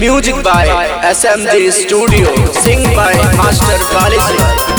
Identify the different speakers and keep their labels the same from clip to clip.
Speaker 1: Music by SMG Studio. Sing by Master Baliswar.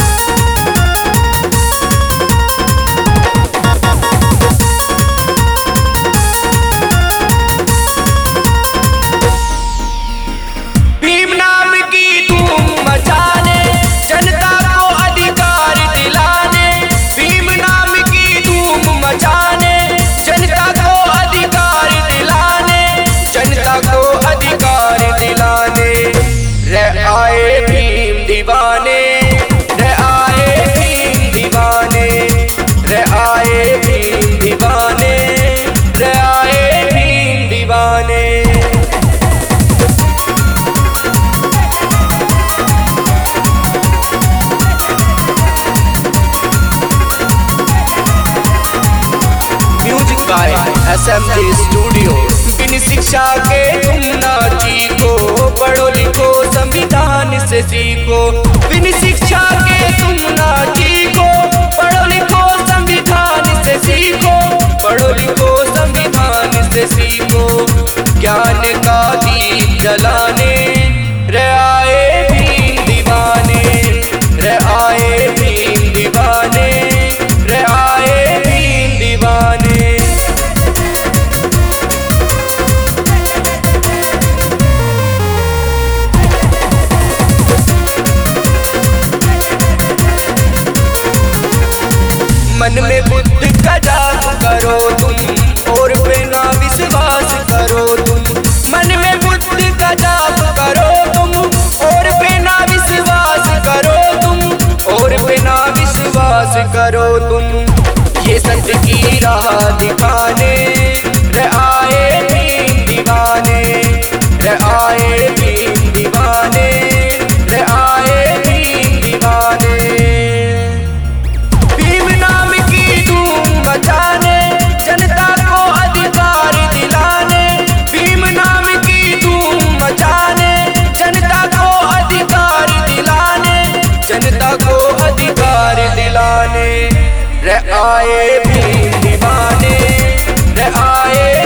Speaker 1: SMG Studio। बिन शिक्षा के तुम ना सीखो, पढ़ो लिखो संविधान से सीखो। बिन शिक्षा के तुम ना सीखो, पढ़ो लिखो संविधान से सीखो। पढ़ो लिखो संविधान से सीखो। ज्ञान का दीप जलाने रे आए भीम दीवाने, रे आए भीम दीवाने, रे आए भीम दीवाने। मन में बुद्ध का जाप करो तुम, और पे ना विश्वास करो तुम। मन में बुद्ध का जाप करो तुम, और पे ना विश्वास करो तुम, और पे ना विश्वास करो तुम। ये सत्य की राह दिखाने रे आए भीम दीवाने, रे आए भीम दीवाने, रे आए भीम दीवाने। बचाने जनता को अधिकार दिलाने, भीम नाम की धूम मचाने। जनता को अधिकार दिलाने, जनता को अधिकार दिलाने। रे आए भीम दीवाने, रे आए